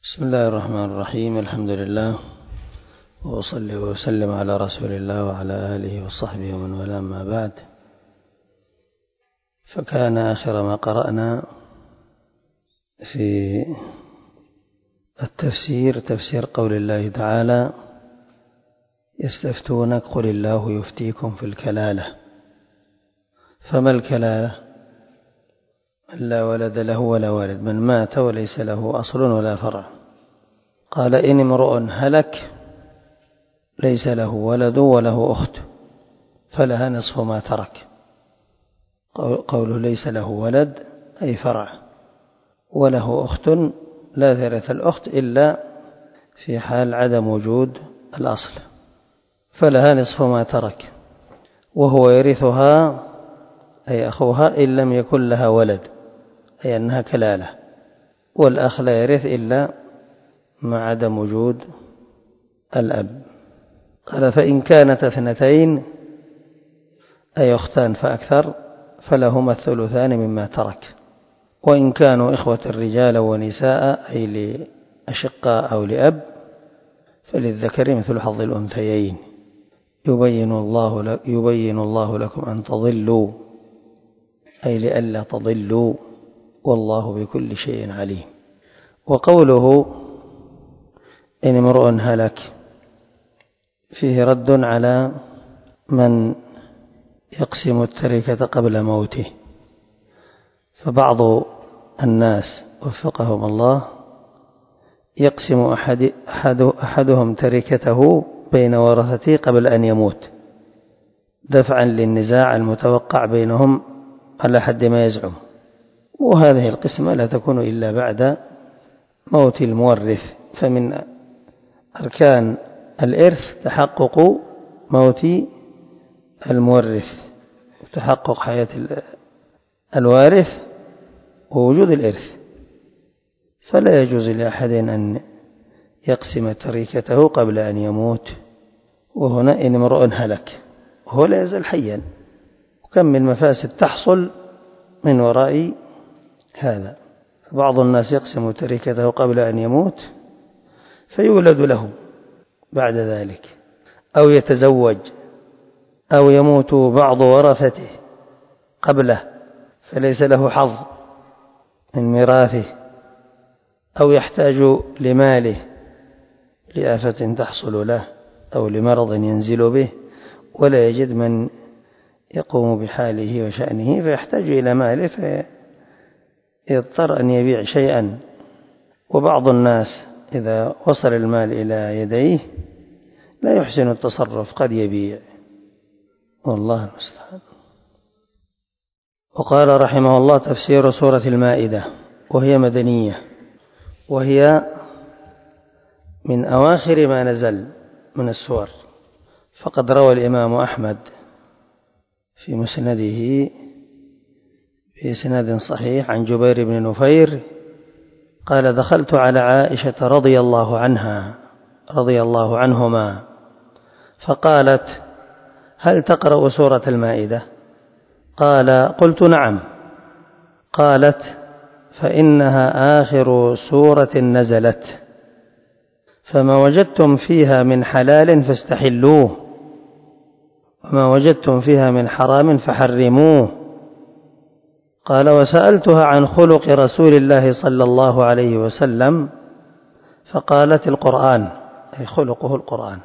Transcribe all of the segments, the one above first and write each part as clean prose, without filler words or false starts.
بسم الله الرحمن الرحيم. الحمد لله وأصلي وأسلم على رسول الله وعلى آله وصحبه ومن والاه، ما بعد. فكان آخر ما قرأنا في التفسير تفسير قول الله تعالى: يستفتونك قل الله يفتيكم في الكلالة. فما الكلالة؟ من لا ولد له ولا والد، من مات وليس له أصل ولا فرع. قال: إن امرؤ هلك ليس له ولد وله أخت فلها نصف ما ترك. قوله ليس له ولد أي فرع، وله أخت لا ترث الأخت إلا في حال عدم وجود الأصل، فلها نصف ما ترك، وهو يرثها أي أخوها إن لم يكن لها ولد، أي أنها كلالة. والأخ لا يرث إلا مع عدم وجود الأب. قال: فإن كانت اثنتين أي أختان فأكثر فلهما الثلثان مما ترك. وإن كانوا إخوة رجالا ونساء أي لأشقاء أو لأب فللذكر مثل حظ الأنثيين. يبين الله لكم أن تضلوا أي لئلا تضلوا، والله بكل شيء عليم. وقوله إن امرؤ هلك فيه رد على من يقسم التركة قبل موته. فبعض الناس وفقهم الله يقسم أحدهم تركته بين ورثته قبل أن يموت دفعا للنزاع المتوقع بينهم على حد ما يزعم، وهذه القسمة لا تكون إلا بعد موت المورث. فمن أركان الإرث تحقق موت المورث وتحقق حياة الوارث ووجود الإرث، فلا يجوز لأحد أن يقسم تركته قبل أن يموت. وهنا إن امرؤ هلك وهو لا يزال حيا، وكم من مفاسد تحصل من وراء هذا. بعض الناس يقسم تركته قبل أن يموت فيولد له بعد ذلك، أو يتزوج، أو يموت بعض ورثته قبله فليس له حظ من ميراثه، أو يحتاج لماله لآفة تحصل له أو لمرض ينزل به ولا يجد من يقوم بحاله وشأنه فيحتاج إلى ماله فيضطر أن يبيع شيئا. وبعض الناس إذا وصل المال إلى يديه لا يحسن التصرف، قد يبيع، والله المستعان. وقال رحمه الله: تفسير سورة المائدة، وهي مدنية، وهي من أواخر ما نزل من السور. فقد روى الإمام أحمد في مسنده بإسناد صحيح عن جبير بن نفير قال: دخلت على عائشة رضي الله عنهما فقالت: هل تقرأ سورة المائدة؟ قال: قلت: نعم. قالت: فإنها آخر سورة نزلت، فما وجدتم فيها من حلال فاستحلوه، وما وجدتم فيها من حرام فحرموه. قال: وسألتها عن خلق رسول الله صلى الله عليه وسلم فقالت: القرآن، أي خلقه القرآن.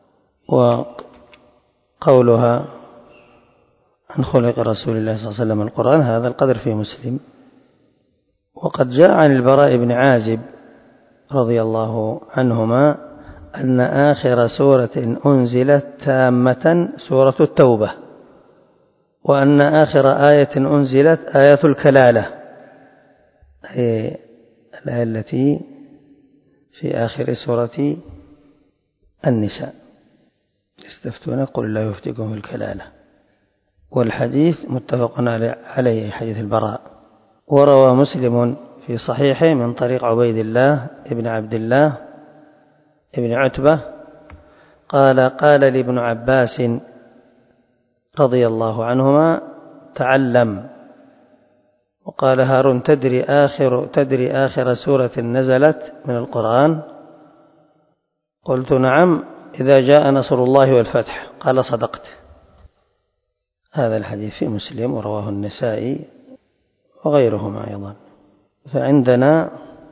وقولها عن خلق رسول الله صلى الله عليه وسلم القرآن هذا القدر في مسلم. وقد جاء عن البراء بن عازب رضي الله عنهما أن آخر سورة أنزلت تامة سورة التوبة، وأن آخر آية أنزلت آية الكلالة، هي الآية التي في آخر سورة النساء: يستفتونك قل الله يفتيكم في الكلالة. والحديث متفق عليه، حديث البراء. وروى مسلم في صحيحه من طريق عبيد الله ابن عبد الله ابن عتبة قال: قال لي ابن عباس رضي الله عنهما: تعلم وقال هارون: تدري آخر سورة نزلت من القرآن؟ قلت: نعم، إذا جاء نصر الله والفتح. قال: صدقت. هذا الحديث في مسلم ورواه النسائي وغيرهما أيضا. فعندنا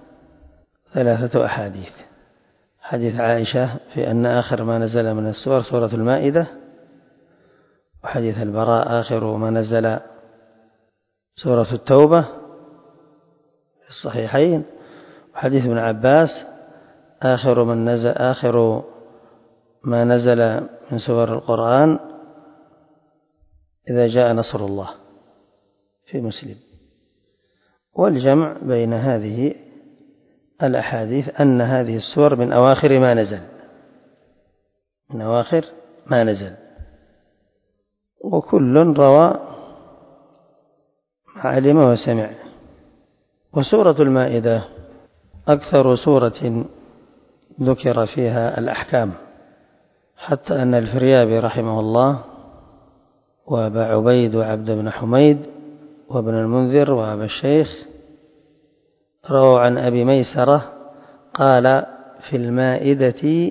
3 أحاديث: حديث عائشة في أن آخر ما نزل من السور سورة المائدة، وحديث البراء آخر ما نزل سورة التوبة في الصحيحين، وحديث ابن عباس آخر ما نزل من سور القرآن إذا جاء نصر الله في مسلم. والجمع بين هذه الأحاديث أن هذه السور من أواخر ما نزل، وكل روى ما علم وسمع. وسورة المائدة أكثر سورة ذكر فيها الأحكام، حتى أن الفريابي رحمه الله وأبا عبيد وعبد بن حميد وابن المنذر وأبا الشيخ رووا عن أبي ميسرة قال: في المائدة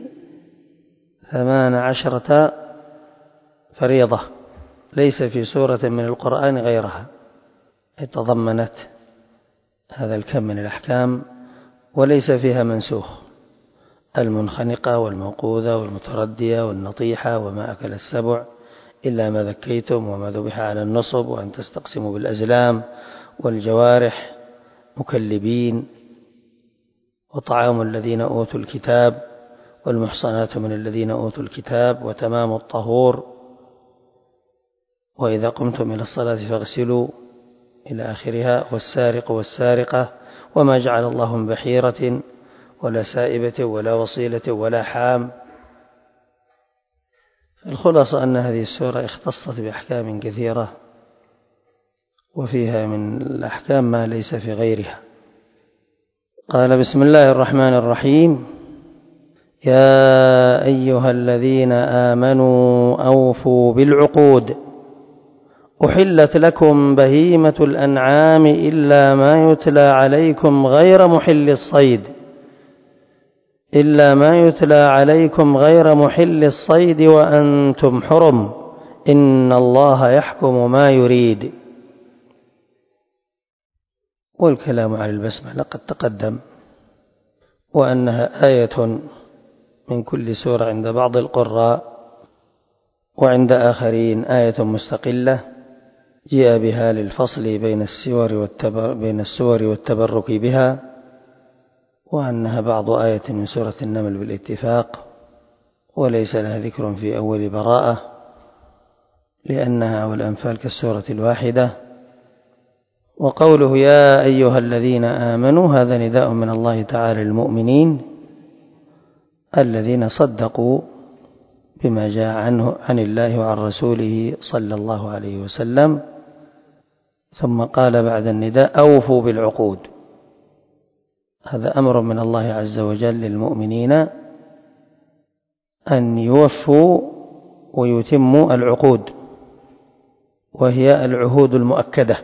18 فريضة ليس في سورة من القرآن غيرها، تضمنت هذا الكم من الأحكام وليس فيها منسوخ: المنخنقة والموقوذة والمتردية والنطيحة وما أكل السبع إلا ما ذكيتم وما ذبح على النصب وأن تستقسموا بالأزلام والجوارح مكلبين وطعام الذين أوتوا الكتاب والمحصنات من الذين أوتوا الكتاب وتمام الطهور وإذا قمتم إلى الصلاة فاغسلوا إلى آخرها والسارق والسارقة وما جعل الله من بحيرة ولا سائبة ولا وصيلة ولا حام. الخلاصة أن هذه السورة اختصت بأحكام كثيرة، وفيها من الأحكام ما ليس في غيرها. قال: بسم الله الرحمن الرحيم. يا أيها الذين آمنوا أوفوا بالعقود، أحلت لكم بهيمة الأنعام إلا ما يتلى عليكم غير محل الصيد وأنتم حرم، إن الله يحكم ما يريد. والكلام عن البسملة قد تقدم، وأنها آية من كل سورة عند بعض القراء، وعند آخرين آية مستقلة جاء بها للفصل بين السور والتبرك بها، وأنها بعض آية من سورة النمل بالاتفاق، وليس لها ذكر في أول براءة لأنها والأنفال كالسورة الواحدة. وقوله يا أيها الذين آمنوا هذا نداء من الله تعالى للمؤمنين الذين صدقوا بما جاء عن الله وعن رسوله صلى الله عليه وسلم. ثم قال بعد النداء: أوفوا بالعقود. هذا أمر من الله عز وجل للمؤمنين أن يوفوا ويتموا العقود، وهي العهود المؤكدة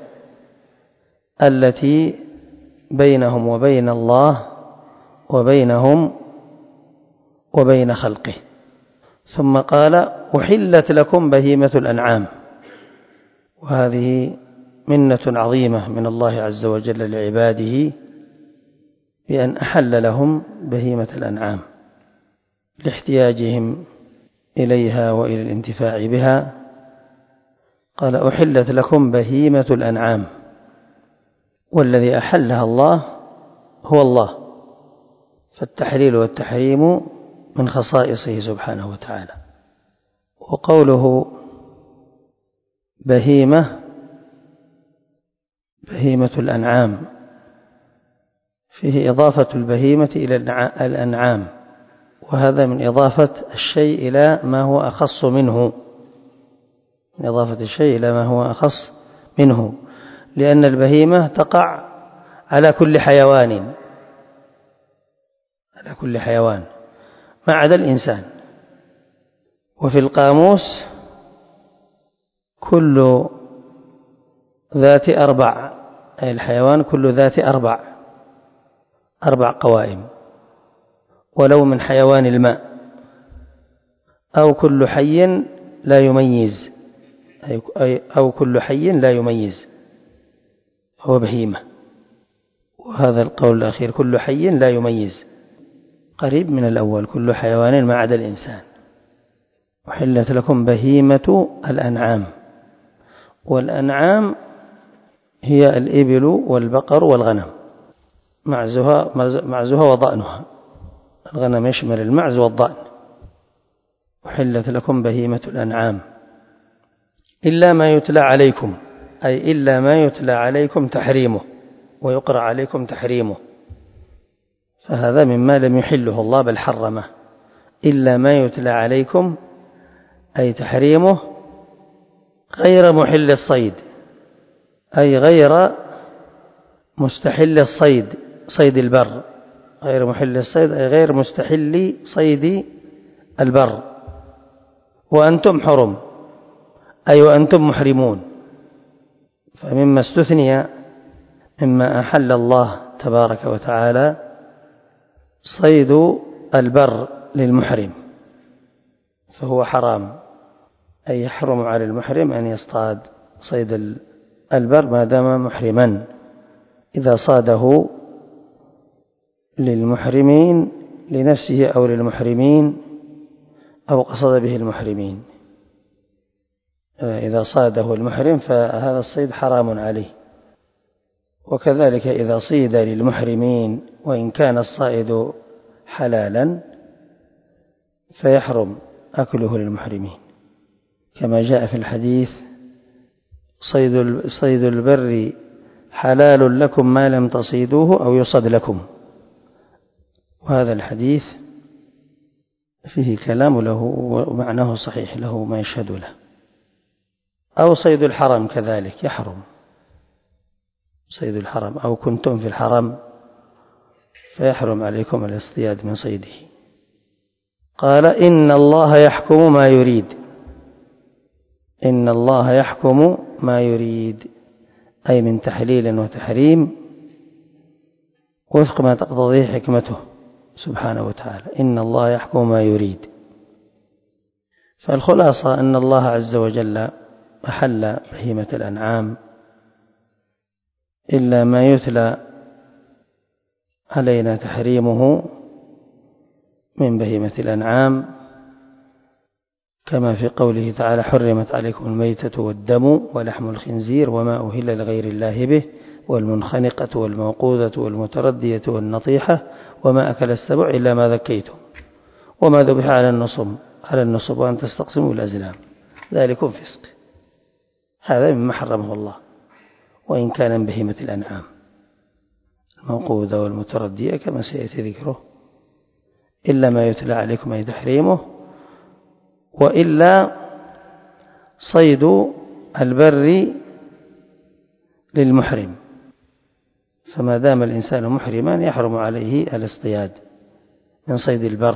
التي بينهم وبين الله وبينهم وبين خلقه. ثم قال: أحلت لكم بهيمة الأنعام. وهذه منة عظيمة من الله عز وجل لعباده بأن أحل لهم بهيمة الأنعام لاحتياجهم إليها وإلى الانتفاع بها. قال: أحلت لكم بهيمة الأنعام، والذي أحلها الله هو الله، فالتحليل والتحريم من خصائصه سبحانه وتعالى. وقوله بهيمة الأنعام فيه إضافة البهيمة إلى الأنعام، وهذا من إضافة الشيء إلى ما هو أخص منه، لأن البهيمة تقع على كل حيوان ما عدا الإنسان. وفي القاموس كل ذات 4 أي الحيوان كل ذات أربع قوائم، ولو من حيوان الماء، أو كل حي لا يميز، أو كل حي لا يميز هو بهيمة. وهذا القول الأخير كل حي لا يميز قريب من الأول، كل حيوان ما عدا الإنسان. أحلت لكم بهيمة الأنعام، والأنعام هي الإبل والبقر والغنم، معزها وضأنها. الغنم يشمل المعز والضأن. أحلت لكم بهيمة الأنعام إلا ما يتلى عليكم، أي إلا ما يتلى عليكم تحريمه ويقرأ عليكم تحريمه، فهذا مما لم يحله الله بل حرمه. إلا ما يتلى عليكم أي تحريمه غير محل الصيد، أي غير مستحل الصيد، صيد البر، غير محل الصيد أي غير مستحل صيد البر. وأنتم حرم أي وأنتم محرمون. فمما استثني مما أحل الله تبارك وتعالى صيد البر للمحرم، فهو حرام، أي يحرم على المحرم أن يصطاد صيد البر ما دام محرما. إذا صاده للمحرمين لنفسه أو للمحرمين أو قصد به المحرمين، إذا صاده المحرم فهذا الصيد حرام عليه. وكذلك إذا صيد للمحرمين وإن كان الصائد حلالا فيحرم أكله للمحرمين، كما جاء في الحديث صيد البر حلال لكم ما لم تصيدوه أو يصد لكم. وهذا الحديث فيه كلام له ومعناه صحيح، له ما يشهد له. أو صيد الحرم كذلك يحرم، صيد الحرم، أو كنتم في الحرم فيحرم عليكم الاصطياد من صيده. قال إن الله يحكم ما يريد، إن الله يحكم ما يريد أي من تحليل وتحريم وفق ما تقتضيه حكمته سبحانه وتعالى. إن الله يحكم ما يريد. فالخلاصة أن الله عز وجل أحل بهيمة الأنعام إلا ما يتلى علينا تحريمه من بهيمة الأنعام، كما في قوله تعالى حرمت عليكم الميتة والدم ولحم الخنزير وما أهل لغير الله به والمنخنقة والموقوذة والمتردية والنطيحة وما أكل السبع إلا ما ذكيتم وما ذبح على النصب وأن تستقسموا الأزلام ذلكم فسق. هذا مما حرمه الله وإن كان من بهيمة الأنعام، الموقوذة والمتردية كما سيأتي ذكره. إلا ما يتلى عليكم أي تحريمه، وإلا صيد البر للمحرم، فما دام الإنسان محرما يحرم عليه الاصطياد من صيد البر.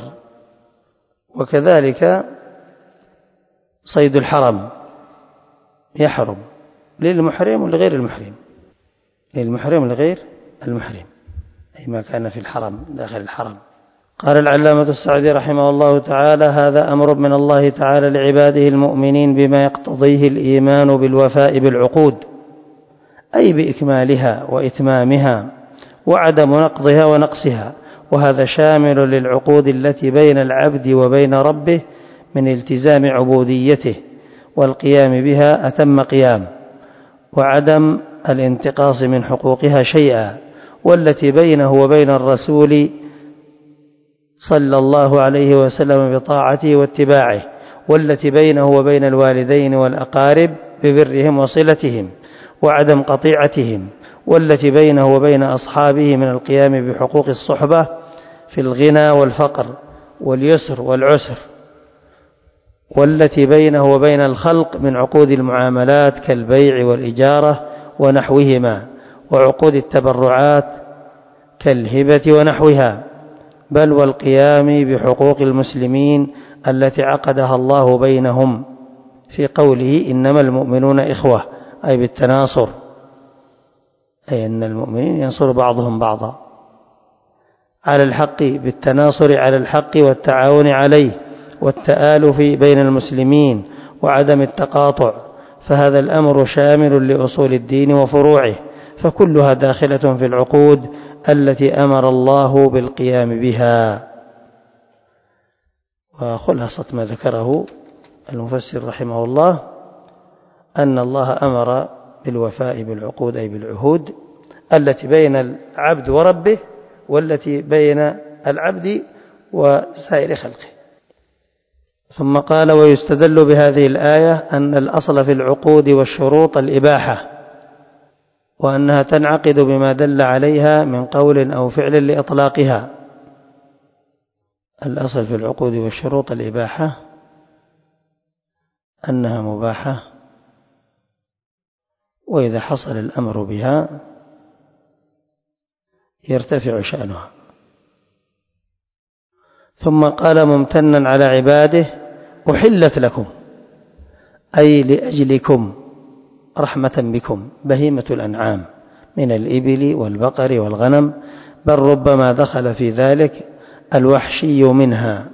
وكذلك صيد الحرم يحرم للمحرم ولغير المحرم، للمحرم ولغير المحرم، أي ما كان في الحرم داخل الحرم. قال العلامة السعدي رحمه الله تعالى هذا أمر من الله تعالى لعباده المؤمنين بما يقتضيه الإيمان بالوفاء بالعقود، أي بإكمالها وإتمامها وعدم نقضها ونقصها. وهذا شامل للعقود التي بين العبد وبين ربه من التزام عبوديته والقيام بها أتم قيام وعدم الانتقاص من حقوقها شيئا، والتي بينه وبين الرسول صلى الله عليه وسلم بطاعته واتباعه، والتي بينه وبين الوالدين والأقارب ببرهم وصلتهم وعدم قطيعتهم، والتي بينه وبين أصحابه من القيام بحقوق الصحبة في الغنى والفقر واليسر والعسر، والتي بينه وبين الخلق من عقود المعاملات كالبيع والإجارة ونحوهما، وعقود التبرعات كالهبة ونحوها، بل والقيام بحقوق المسلمين التي عقدها الله بينهم في قوله إنما المؤمنون إخوة، أي بالتناصر. أي أن المؤمنين ينصر بعضهم بعضا على الحق بالتناصر على الحق والتعاون عليه والتآلف بين المسلمين وعدم التقاطع، فهذا الأمر شامل لأصول الدين وفروعه، فكلها داخلة في العقود التي أمر الله بالقيام بها. وخلاصة ما ذكره المفسر رحمه الله أن الله أمر بالوفاء بالعقود أي بالعهود التي بين العبد وربه والتي بين العبد وسائر خلقه. ثم قال: ويستدل بهذه الآية أن الأصل في العقود والشروط الإباحة، وأنها تنعقد بما دل عليها من قول أو فعل لإطلاقها. الأصل في العقود والشروط الإباحة، أنها مباحة، وإذا حصل الأمر بها يرتفع شأنها. ثم قال ممتنا على عباده: أحلت لكم أي لأجلكم رحمة بكم بهيمة الأنعام من الإبل والبقر والغنم، بل ربما دخل في ذلك الوحشي منها،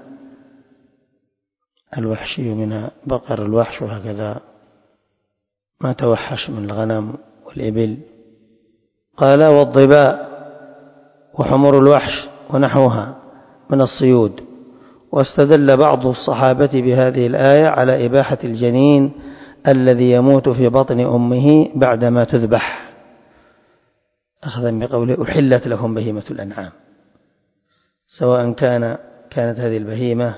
بقر الوحش وهكذا ما توحش من الغنم والإبل. قال: والضباء وحمر الوحش ونحوها من الصيود. واستدل بعض الصحابة بهذه الآية على إباحة الجنين الذي يموت في بطن أمه بعدما تذبح، أخذا بقوله: أحلت لهم بهيمة الأنعام، سواء كانت هذه البهيمة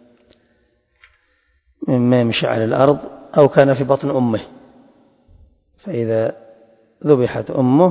مما يمشي على الأرض أو كان في بطن أمه، فإذا ذبحت أمه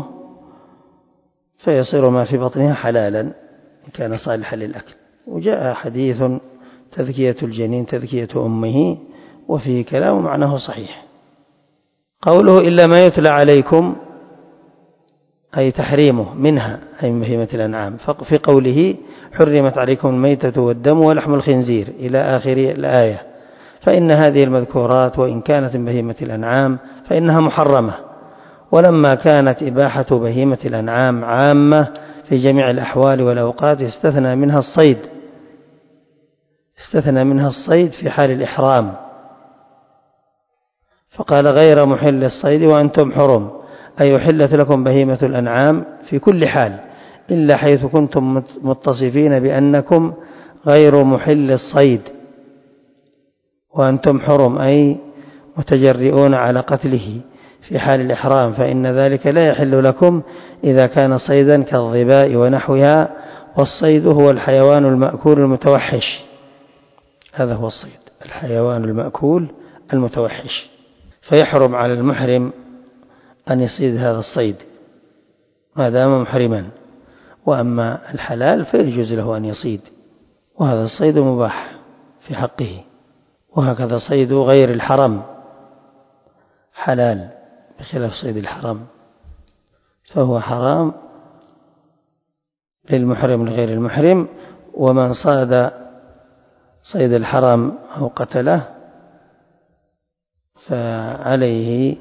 فيصير ما في بطنها حلالا إن كان صالحا للأكل. وجاء حديث تذكية الجنين تذكية أمه، وفيه كلام معناه صحيح. قوله: إلا ما يتلى عليكم أي تحريمه منها أي من بهيمة الأنعام، في قوله: حرمت عليكم الميتة والدم ولحم الخنزير إلى آخر الآية، فإن هذه المذكورات وإن كانت من بهيمة الأنعام فإنها محرمة. ولما كانت إباحة بهيمة الأنعام عامة في جميع الأحوال والأوقات استثنى منها الصيد في حال الإحرام، فقال: غير محل الصيد وأنتم حرم، أي أحلت لكم بهيمة الأنعام في كل حال إلا حيث كنتم متصفين بأنكم غير محل الصيد، وأنتم حرم أي متجرئون على قتله في حال الإحرام، فإن ذلك لا يحل لكم إذا كان صيدا كالظباء ونحوها. والصيد هو الحيوان المأكول المتوحش، هذا هو الصيد، الحيوان المأكول المتوحش، فيحرم على المحرم أن يصيد هذا الصيد ما دام محرما. وأما الحلال فيجوز له أن يصيد، وهذا الصيد مباح في حقه. وهكذا صيد غير الحرم حلال بخلاف صيد الحرم، فهو حرام للمحرم لغير المحرم. ومن صاد صيد الحرم أو قتله فعليه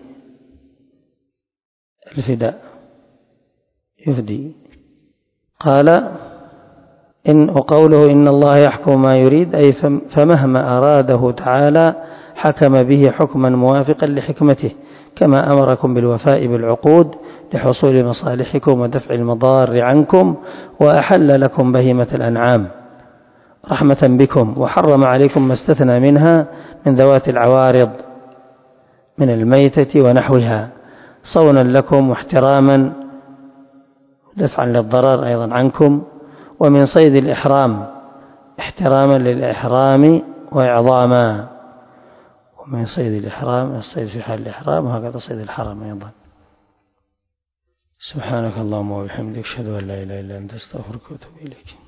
الفداء، يفدي. قال: وقوله: إن الله يحكم ما يريد أي فمهما أراده تعالى حكم به حكما موافقا لحكمته، كما أمركم بالوفاء بالعقود لحصول مصالحكم ودفع المضار عنكم، وأحل لكم بهيمة الأنعام رحمة بكم، وحرم عليكم ما استثنى منها من ذوات العوارض من الميتة ونحوها صونا لكم واحتراما دفعا للضرر أيضا عنكم، ومن صيد الإحرام احتراما للإحرام وإعظاما، ومن صيد الإحرام الصيد في حال الإحرام، وهكذا صيد الحرم أيضا. سبحانك اللهم وبحمدك أشهد أن لا إله إلا أنت أستغفرك وأتوب إليك.